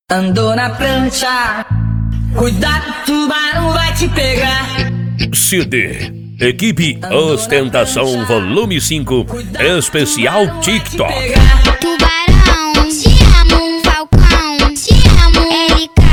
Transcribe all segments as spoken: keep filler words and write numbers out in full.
Andou na prancha, cuidado, tubarão vai te pegar. C D Equipe Ostentação Volume cinco, especial TikTok. Tubarão, te amo, Falcão, te amo, L K.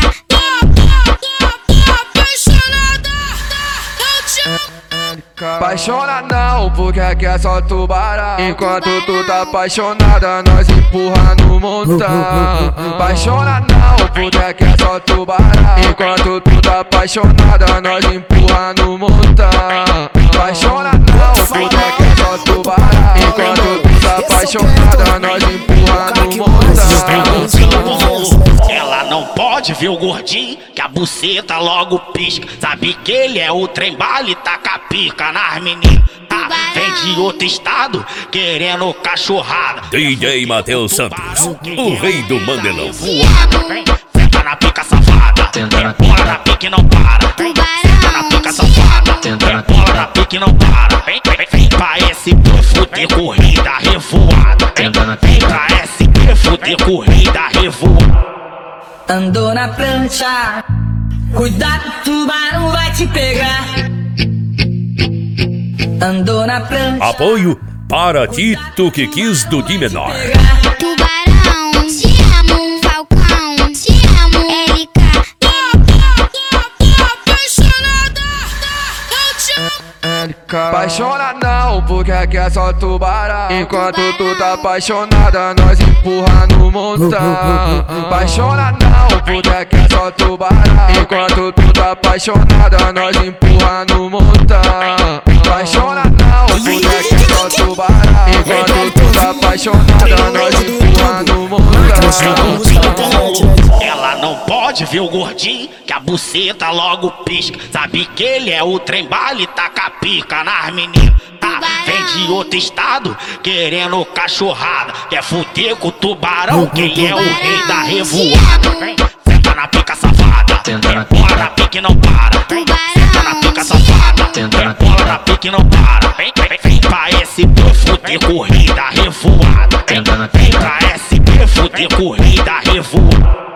Apaixona não, porque aqui é só tubarão. Enquanto tu tá apaixonada, nós empurra no montão. Apaixona não, porque aqui é só tubarão. Enquanto tu tá apaixonada, nós empurra no montão. Apaixona não, porque aqui é só tubarão. Enquanto tu tá apaixonada, nós empurra no montão. Ela não pode ver o gordinho, que a buceta logo pisca. Sabe que ele é o trem bala e taca pica nas meninas. Ah, vem de outro estado, querendo cachorrada. D J Matheus Santos, o rei do mandelão. Voado, vem, senta na pica safada. Bola na pica e não para. Senta na pica safada. Bola na pica e não para. Vem, vem, vem pra S P fuder corrida revoada. Vem, vem pra S P fuder corrida revoada. Andou na prancha, cuidado, tubarão vai te pegar. Andou na prancha. Apoio para Tito que quis do Di Menor. Tubarão, te amo, Falcão, te amo, L K. Apaixona não, porque aqui é só tubarão. Enquanto tu tá apaixonada, nós empurra no montão. Apaixona não, porque aqui é só tubarão. Enquanto tu tá apaixonada, nós empurra no montão. Apaixona não, porque aqui é só tubarão. Enquanto tu tá apaixonada, nós empurra no montão. Ela não pode ver o gordinho, que a buceta logo pisca. Sabe que ele é o trem bala e taca pica nas meninas. Ah, vem de outro estado, querendo cachorrada. Quer fuder com o tubarão, que ele é o rei da revoada. Vem, senta na pica safada. Bola na pica e não para. Vem, senta na pica safada. Bola na pica e não para. Vem, vem, vem pra S P fuder corrida revoada. Vem, vem pra S P fuder corrida revoada.